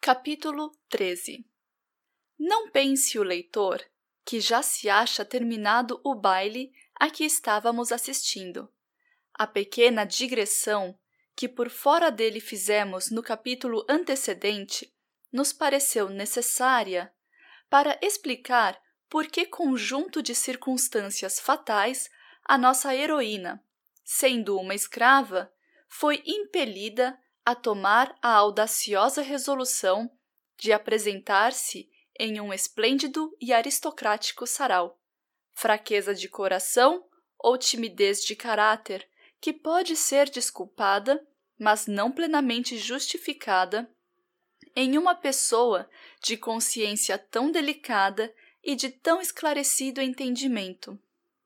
Capítulo 13. Não pense o leitor que já se acha terminado o baile a que estávamos assistindo. A pequena digressão que por fora dele fizemos no capítulo antecedente nos pareceu necessária para explicar por que conjunto de circunstâncias fatais a nossa heroína, sendo uma escrava, foi impelida a tomar a audaciosa resolução de apresentar-se em um esplêndido e aristocrático sarau. Fraqueza de coração ou timidez de caráter que pode ser desculpada, mas não plenamente justificada, em uma pessoa de consciência tão delicada e de tão esclarecido entendimento.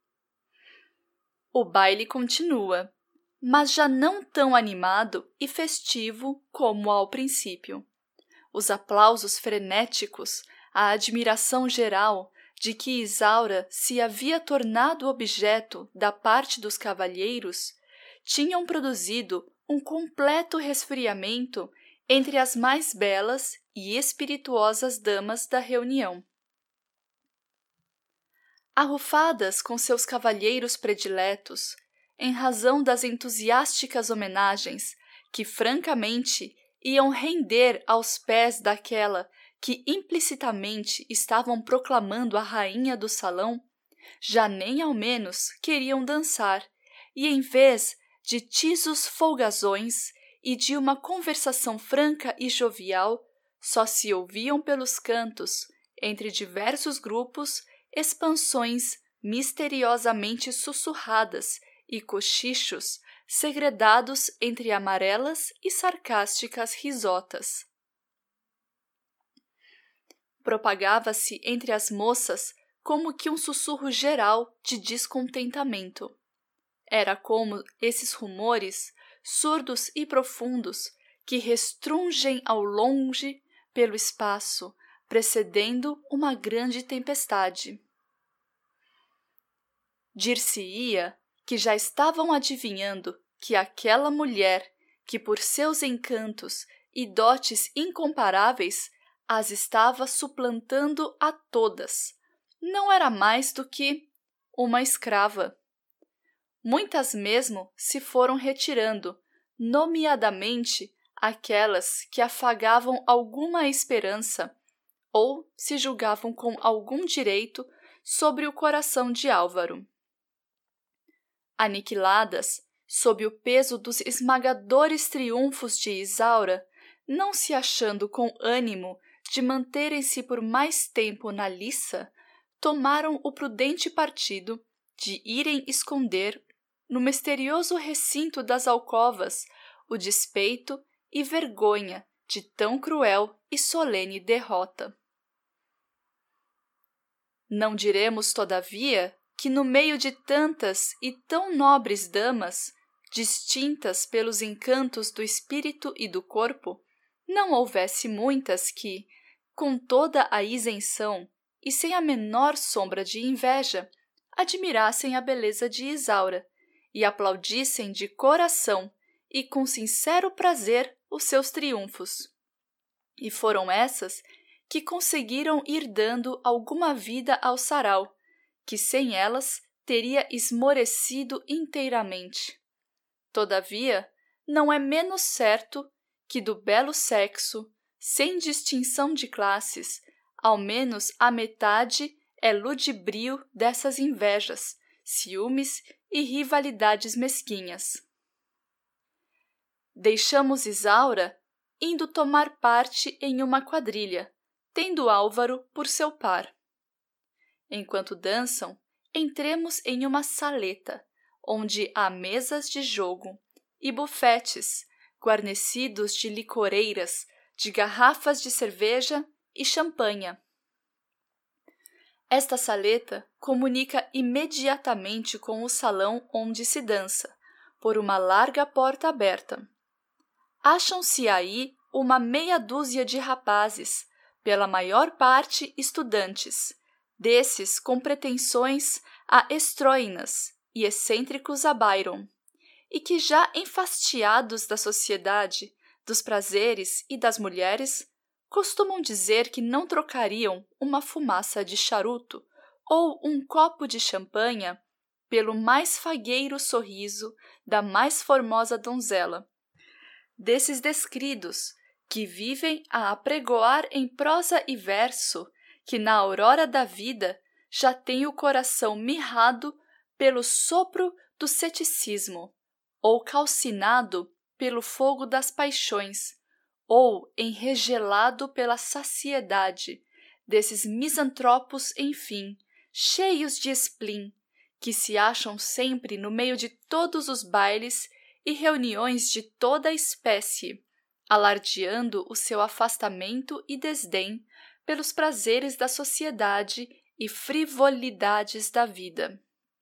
O baile continua, mas já não tão animado e festivo como ao princípio. Os aplausos frenéticos, a admiração geral de que Isaura se havia tornado objeto da parte dos cavalheiros, tinham produzido um completo resfriamento entre as mais belas e espirituosas damas da reunião. Arrufadas com seus cavalheiros prediletos, em razão das entusiásticas homenagens que francamente iam render aos pés daquela que implicitamente estavam proclamando a rainha do salão, já nem ao menos queriam dançar, e em vez de tisos folgazões e de uma conversação franca e jovial, só se ouviam pelos cantos, entre diversos grupos, expansões misteriosamente sussurradas e cochichos segredados entre amarelas e sarcásticas risotas. Propagava-se entre as moças como que um sussurro geral de descontentamento. Era como esses rumores, surdos e profundos, que restrungem ao longe pelo espaço, precedendo uma grande tempestade. Dir-se-ia que já estavam adivinhando que aquela mulher, que por seus encantos e dotes incomparáveis as estava suplantando a todas, não era mais do que uma escrava. Muitas mesmo se foram retirando, nomeadamente aquelas que afagavam alguma esperança ou se julgavam com algum direito sobre o coração de Álvaro. Aniquiladas sob o peso dos esmagadores triunfos de Isaura, não se achando com ânimo de manterem-se por mais tempo na liça, tomaram o prudente partido de irem esconder no misterioso recinto das alcovas o despeito e vergonha de tão cruel e solene derrota. Não diremos, todavia, que no meio de tantas e tão nobres damas, distintas pelos encantos do espírito e do corpo, não houvesse muitas que, com toda a isenção e sem a menor sombra de inveja, admirassem a beleza de Isaura e aplaudissem de coração e com sincero prazer os seus triunfos. E foram essas que conseguiram ir dando alguma vida ao sarau, que sem elas teria esmorecido inteiramente. Todavia, não é menos certo que do belo sexo, sem distinção de classes, ao menos a metade é ludibrio dessas invejas, ciúmes e rivalidades mesquinhas. Deixamos Isaura indo tomar parte em uma quadrilha, tendo Álvaro por seu par. Enquanto dançam, entremos em uma saleta, onde há mesas de jogo e bufetes, guarnecidos de licoreiras, de garrafas de cerveja e champanha. Esta saleta comunica imediatamente com o salão onde se dança, por uma larga porta aberta. Acham-se aí uma meia dúzia de rapazes, pela maior parte estudantes, desses com pretensões a estroinas e excêntricos a Byron, e que já enfastiados da sociedade, dos prazeres e das mulheres, costumam dizer que não trocariam uma fumaça de charuto ou um copo de champanha pelo mais fagueiro sorriso da mais formosa donzela. Desses descridos, que vivem a apregoar em prosa e verso que na aurora da vida já tem o coração mirrado pelo sopro do ceticismo, ou calcinado pelo fogo das paixões, ou enregelado pela saciedade, desses misantropos, enfim, cheios de spleen, que se acham sempre no meio de todos os bailes e reuniões de toda a espécie, alardeando o seu afastamento e desdém pelos prazeres da sociedade e frivolidades da vida.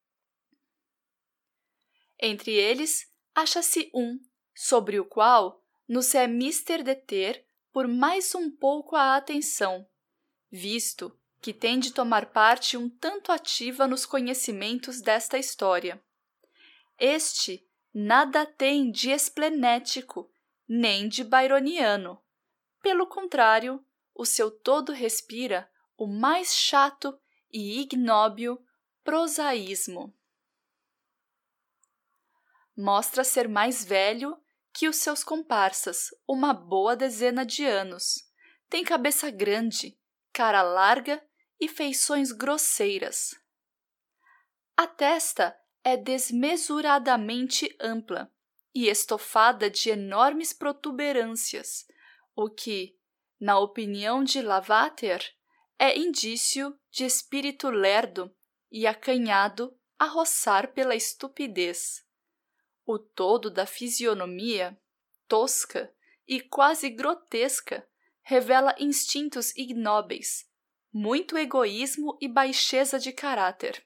Entre eles, acha-se um, sobre o qual nos é mister deter por mais um pouco a atenção, visto que tem de tomar parte um tanto ativa nos conhecimentos desta história. Este nada tem de esplenético, nem de byroniano. Pelo contrário, o seu todo respira o mais chato e ignóbil prosaísmo. Mostra ser mais velho que os seus comparsas, uma boa dezena de anos. Tem cabeça grande, cara larga e feições grosseiras. A testa é desmesuradamente ampla e estofada de enormes protuberâncias, o que, na opinião de Lavater, é indício de espírito lerdo e acanhado a roçar pela estupidez. O todo da fisionomia, tosca e quase grotesca, revela instintos ignóbeis, muito egoísmo e baixeza de caráter.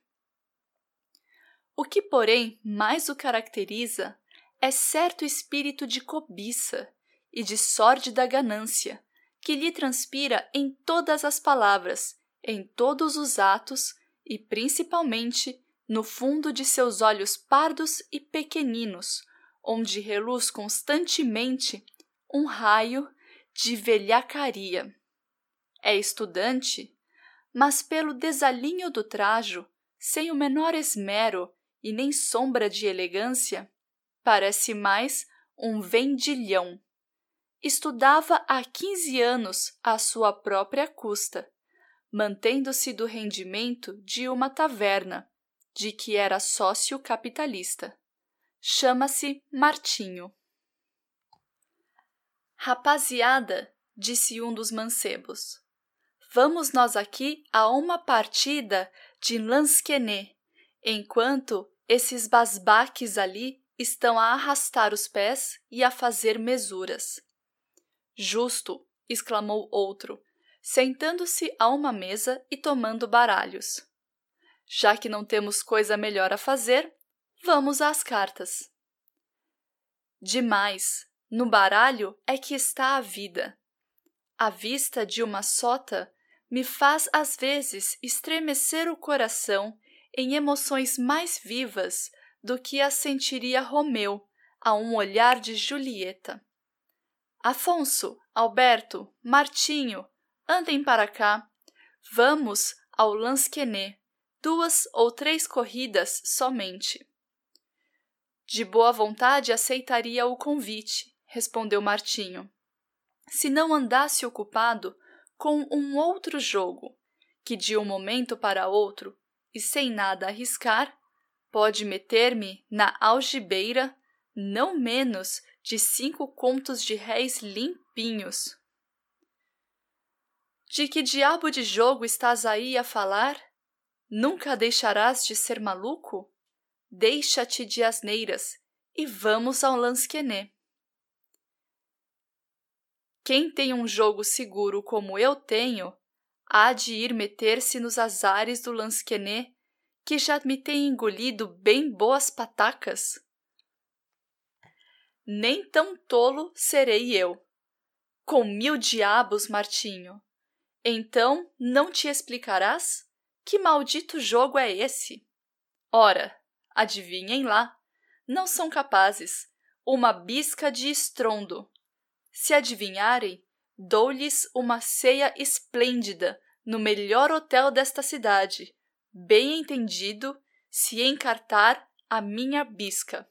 O que, porém, mais o caracteriza é certo espírito de cobiça e de sórdida ganância, que lhe transpira em todas as palavras, em todos os atos e, principalmente, no fundo de seus olhos pardos e pequeninos, onde reluz constantemente um raio de velhacaria. É estudante, mas pelo desalinho do trajo, sem o menor esmero e nem sombra de elegância, parece mais um vendilhão. Estudava há 15 anos à sua própria custa, mantendo-se do rendimento de uma taverna, de que era sócio capitalista. Chama-se Martinho. Rapaziada, disse um dos mancebos, vamos nós aqui a uma partida de lansquené, enquanto esses basbaques ali estão a arrastar os pés e a fazer mesuras. Justo, exclamou outro, sentando-se a uma mesa e tomando baralhos. Já que não temos coisa melhor a fazer, vamos às cartas. Demais, no baralho é que está a vida. A vista de uma sota me faz às vezes estremecer o coração em emoções mais vivas do que as sentiria Romeu a um olhar de Julieta. Afonso, Alberto, Martinho, andem para cá. Vamos ao lansquené, 2 ou 3 corridas somente. De boa vontade aceitaria o convite, respondeu Martinho, se não andasse ocupado com um outro jogo, que de um momento para outro, e sem nada arriscar, pode meter-me na algibeira não menos de 5 contos de réis limpinhos. De que diabo de jogo estás aí a falar? Nunca deixarás de ser maluco? Deixa-te de asneiras e vamos ao lansquené. Quem tem um jogo seguro como eu tenho, há de ir meter-se nos azares do lansquené, que já me tem engolido bem boas patacas. Nem tão tolo serei eu. Com 1000 diabos, Martinho. Então não te explicarás? Que maldito jogo é esse? Ora, adivinhem lá. Não são capazes. Uma bisca de estrondo. Se adivinharem, Dou-lhes uma ceia esplêndida no melhor hotel desta cidade, bem entendido, se encartar a minha bisca.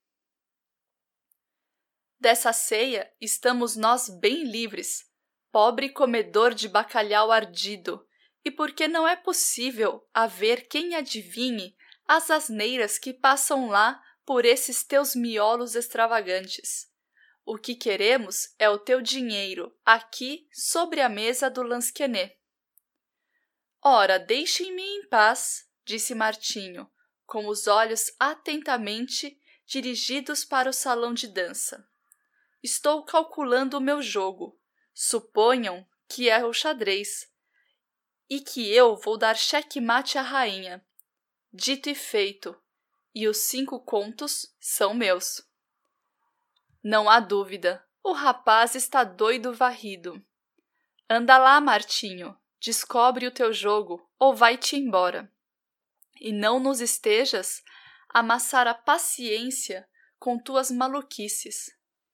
Dessa ceia estamos nós bem livres, pobre comedor de bacalhau ardido, e porque não é possível haver quem adivinhe as asneiras que passam lá por esses teus miolos extravagantes. O que queremos é o teu dinheiro aqui sobre a mesa do Lansquenet. Ora, deixem-me em paz, disse Martinho, com os olhos atentamente dirigidos para o salão de dança. Estou calculando o meu jogo. Suponham que é o xadrez e que eu vou dar xeque-mate à rainha. Dito e feito, e os 5 contos são meus. Não há dúvida, o rapaz está doido varrido. Anda lá, Martinho, descobre o teu jogo ou vai-te embora. E não nos estejas a amassar a paciência com tuas maluquices.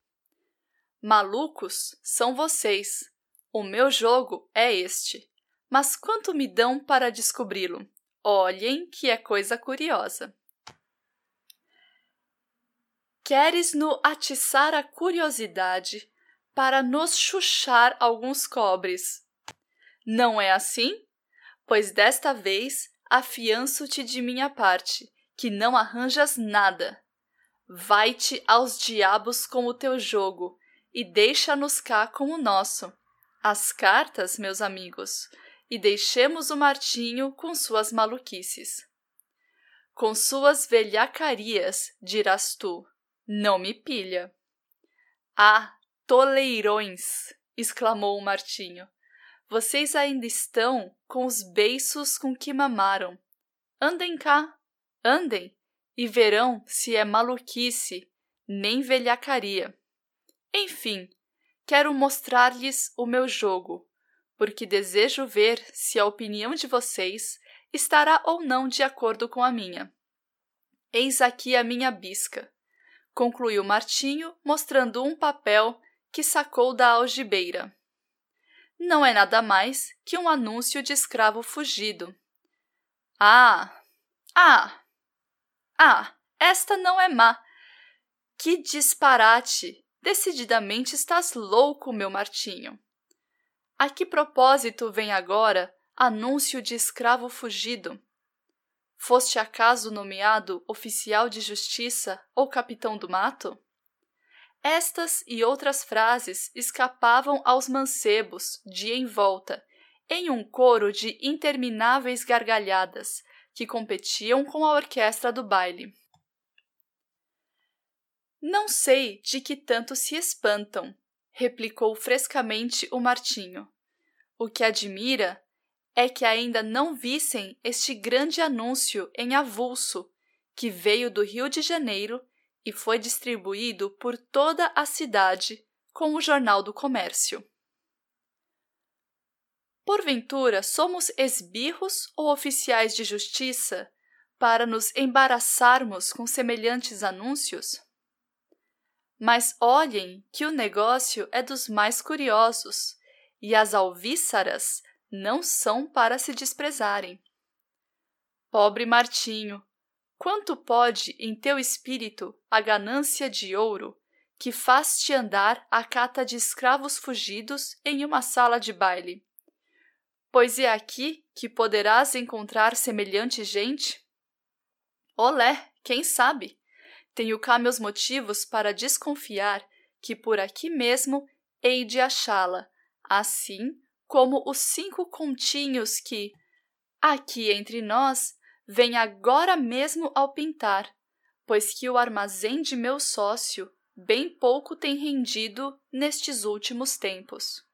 Malucos são vocês. O meu jogo é este. Mas quanto me dão para descobri-lo? Olhem que é coisa curiosa. Queres-no atiçar a curiosidade para nos chuchar alguns cobres? Não é assim? Pois desta vez afianço-te de minha parte, que não arranjas nada. Vai-te aos diabos com o teu jogo e deixa-nos cá com o nosso. As cartas, meus amigos, e deixemos o Martinho com suas maluquices. Com suas velhacarias, dirás tu, não me pilha. Ah, toleirões! Exclamou o Martinho. Vocês ainda estão com os beiços com que mamaram. Andem cá, andem, e verão se é maluquice, nem velhacaria. Enfim, quero mostrar-lhes o meu jogo, porque desejo ver se a opinião de vocês estará ou não de acordo com a minha. Eis aqui a minha bisca, concluiu Martinho, mostrando um papel que sacou da algibeira. Não é nada mais que um anúncio de escravo fugido. Esta não é má. Que disparate! Decididamente estás louco, meu Martinho. A que propósito vem agora anúncio de escravo fugido? Foste acaso nomeado oficial de justiça ou capitão do mato? Estas e outras frases escapavam aos mancebos de em volta, em um coro de intermináveis gargalhadas que competiam com a orquestra do baile. Não sei de que tanto se espantam, replicou frescamente o Martinho. O que admira é que ainda não vissem este grande anúncio em avulso, que veio do Rio de Janeiro e foi distribuído por toda a cidade com o Jornal do Comércio. Porventura, somos esbirros ou oficiais de justiça para nos embaraçarmos com semelhantes anúncios? Mas olhem que o negócio é dos mais curiosos, e as alvíçaras não são para se desprezarem. Pobre Martinho, quanto pode em teu espírito a ganância de ouro que faz-te andar à cata de escravos fugidos em uma sala de baile? Pois é aqui que poderás encontrar semelhante gente? Olé, quem sabe? Tenho cá meus motivos para desconfiar que por aqui mesmo hei de achá-la, assim como os 5 continhos que, aqui entre nós, vêm agora mesmo ao pintar, pois que o armazém de meu sócio bem pouco tem rendido nestes últimos tempos.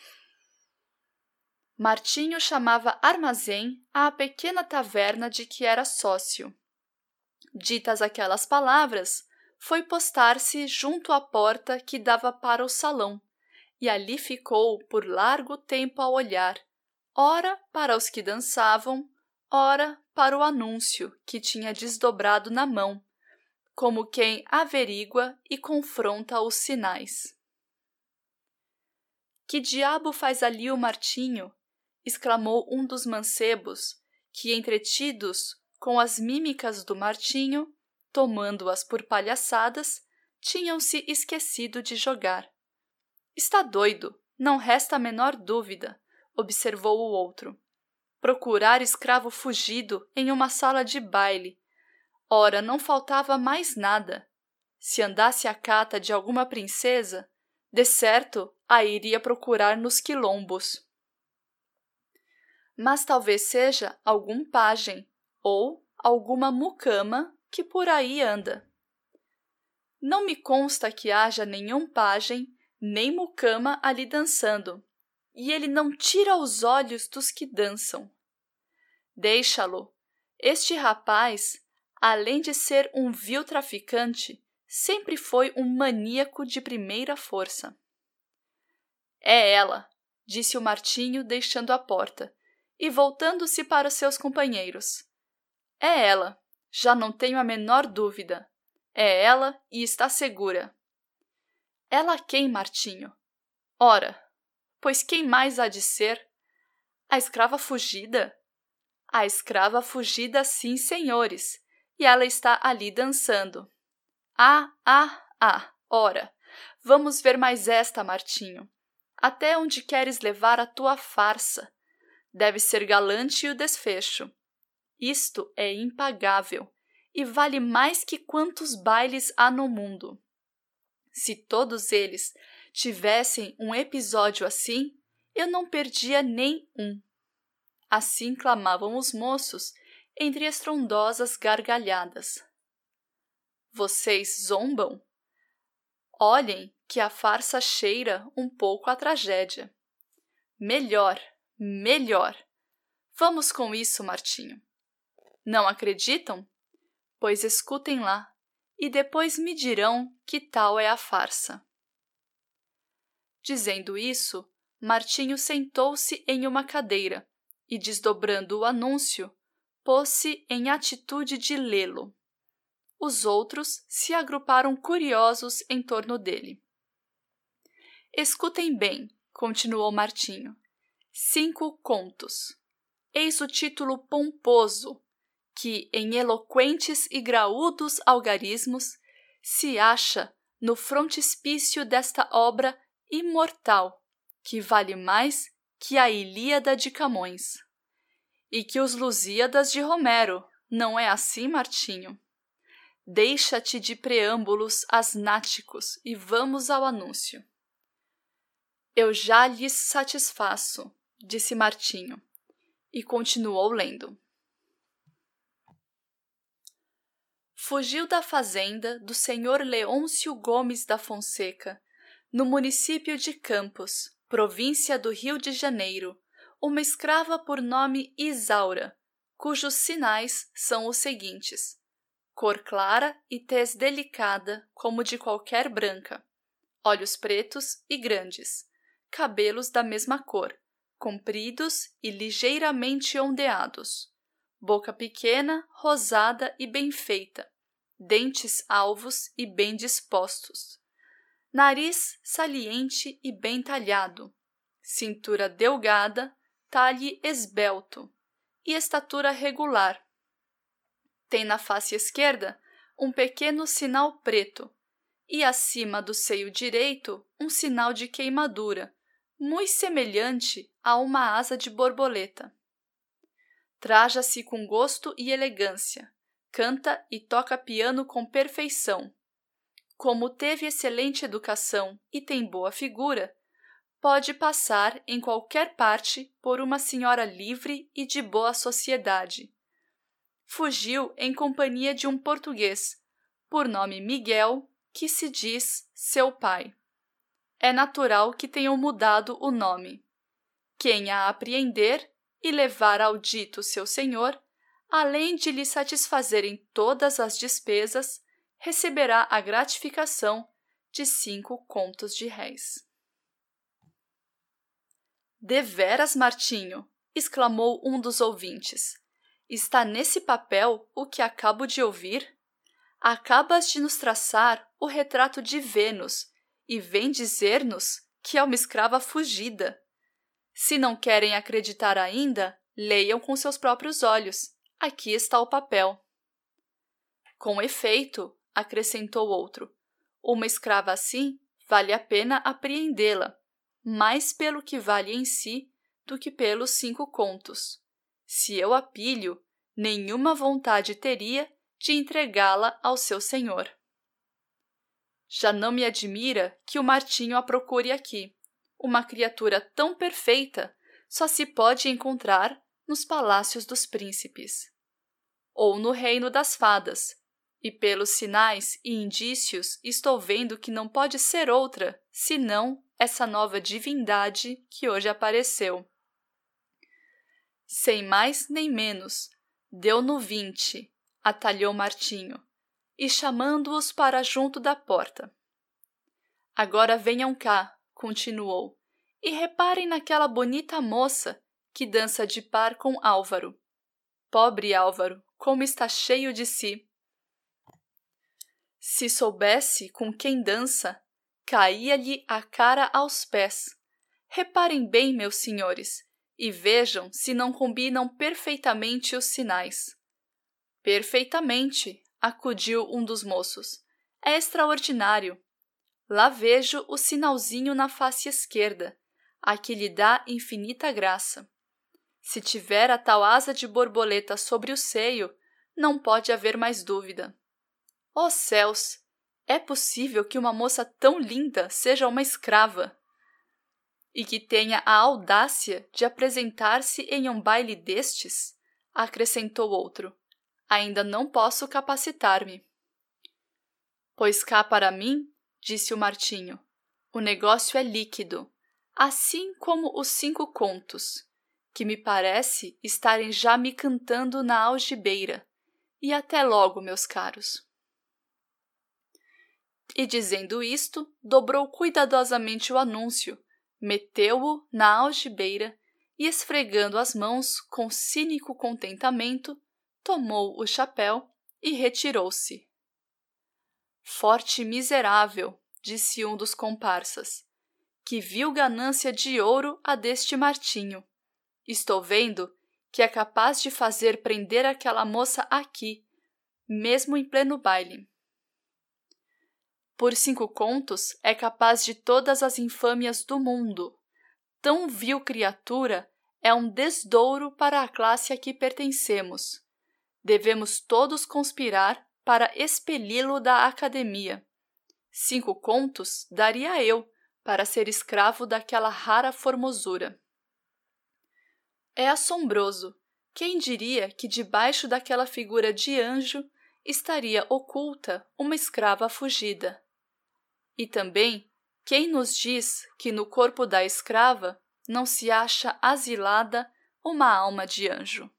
Martinho chamava armazém à pequena taverna de que era sócio. Ditas aquelas palavras, foi postar-se junto à porta que dava para o salão, e ali ficou por largo tempo a olhar, ora para os que dançavam, ora para o anúncio que tinha desdobrado na mão, como quem averigua e confronta os sinais. Que diabo faz ali o Martinho? Exclamou um dos mancebos, que, entretidos com as mímicas do Martinho, tomando-as por palhaçadas, tinham-se esquecido de jogar. Está doido, não resta a menor dúvida, observou o outro. Procurar escravo fugido em uma sala de baile. Ora, não faltava mais nada. Se andasse à cata de alguma princesa, de certo a iria procurar nos quilombos. Mas talvez seja algum pajem ou alguma mucama que por aí anda. Não me consta que haja nenhum pajem nem mucama ali dançando, e ele não tira os olhos dos que dançam. Deixa-lo. Este rapaz, além de ser um vil traficante, sempre foi um maníaco de primeira força. É ela, disse o Martinho, deixando a porta, e voltando-se para os seus companheiros. É ela, já não tenho a menor dúvida. É ela e está segura. Ela quem, Martinho? Ora, pois quem mais há de ser? A escrava fugida? A escrava fugida, sim, senhores, e ela está ali dançando. Ora, vamos ver mais esta, Martinho. Até onde queres levar a tua farsa? Deve ser galante o desfecho. Isto é impagável e vale mais que quantos bailes há no mundo. Se todos eles tivessem um episódio assim, eu não perdia nem um. Assim clamavam os moços entre estrondosas gargalhadas. Vocês zombam? Olhem que a farsa cheira um pouco à tragédia. Melhor, melhor. Vamos com isso, Martinho. Não acreditam? Pois escutem lá, e depois me dirão que tal é a farsa. Dizendo isso, Martinho sentou-se em uma cadeira e, desdobrando o anúncio, pôs-se em atitude de lê-lo. Os outros se agruparam curiosos em torno dele. Escutem bem, continuou Martinho. 5 contos. Eis o título pomposo, que, em eloquentes e graúdos algarismos, se acha no frontispício desta obra imortal, que vale mais que a Ilíada de Camões. E que os Lusíadas de Homero, não é assim, Martinho? Deixa-te de preâmbulos asnáticos e vamos ao anúncio. Eu já lhes satisfaço, disse Martinho, e continuou lendo. Fugiu da fazenda do senhor Leôncio Gomes da Fonseca, no município de Campos, província do Rio de Janeiro, uma escrava por nome Isaura, cujos sinais são os seguintes: cor clara e tez delicada como de qualquer branca, olhos pretos e grandes, cabelos da mesma cor, compridos e ligeiramente ondeados, boca pequena, rosada e bem feita, dentes alvos e bem dispostos, nariz saliente e bem talhado, cintura delgada, talhe esbelto e estatura regular. Tem na face esquerda um pequeno sinal preto e acima do seio direito um sinal de queimadura, muito semelhante a uma asa de borboleta. Traja-se com gosto e elegância, canta e toca piano com perfeição. Como teve excelente educação e tem boa figura, pode passar em qualquer parte por uma senhora livre e de boa sociedade. Fugiu em companhia de um português, por nome Miguel, que se diz seu pai. É natural que tenham mudado o nome. Quem a apreender e levar ao dito seu senhor, além de lhe satisfazerem todas as despesas, receberá a gratificação de 5 contos de réis. Deveras, Martinho, exclamou um dos ouvintes. Está nesse papel o que acabo de ouvir? Acabas de nos traçar o retrato de Vênus e vem dizer-nos que é uma escrava fugida. Se não querem acreditar ainda, leiam com seus próprios olhos. Aqui está o papel. Com efeito, acrescentou outro, uma escrava assim vale a pena apreendê-la, mais pelo que vale em si do que pelos 5 contos. Se eu a pilho, nenhuma vontade teria de entregá-la ao seu senhor. Já não me admira que o Martinho a procure aqui. Uma criatura tão perfeita só se pode encontrar nos palácios dos príncipes, ou no reino das fadas, e pelos sinais e indícios estou vendo que não pode ser outra senão essa nova divindade que hoje apareceu. Sem mais nem menos, deu no 20, atalhou Martinho, e chamando-os para junto da porta. Agora venham cá, continuou, e reparem naquela bonita moça que dança de par com Álvaro. Pobre Álvaro, como está cheio de si! Se soubesse com quem dança, caía-lhe a cara aos pés. Reparem bem, meus senhores, e vejam se não combinam perfeitamente os sinais. Perfeitamente, acudiu um dos moços. É extraordinário. Lá vejo o sinalzinho na face esquerda, a que lhe dá infinita graça. Se tiver a tal asa de borboleta sobre o seio, não pode haver mais dúvida. Oh céus! É possível que uma moça tão linda seja uma escrava? E que tenha a audácia de apresentar-se em um baile destes? Acrescentou outro. Ainda não posso capacitar-me. Pois cá para mim, disse o Martinho, o negócio é líquido, assim como os 5 contos, que me parece estarem já me cantando na algibeira. E até logo, meus caros. E dizendo isto, dobrou cuidadosamente o anúncio, meteu-o na algibeira e, esfregando as mãos com cínico contentamento, tomou o chapéu e retirou-se. Forte miserável, disse um dos comparsas, que viu ganância de ouro a deste Martinho. Estou vendo que é capaz de fazer prender aquela moça aqui, mesmo em pleno baile. Por 5 contos é capaz de todas as infâmias do mundo. Tão vil criatura é um desdouro para a classe a que pertencemos. Devemos todos conspirar para expeli-lo da academia. 5 contos daria eu para ser escravo daquela rara formosura. É assombroso. Quem diria que debaixo daquela figura de anjo estaria oculta uma escrava fugida? E também, quem nos diz que no corpo da escrava não se acha asilada uma alma de anjo?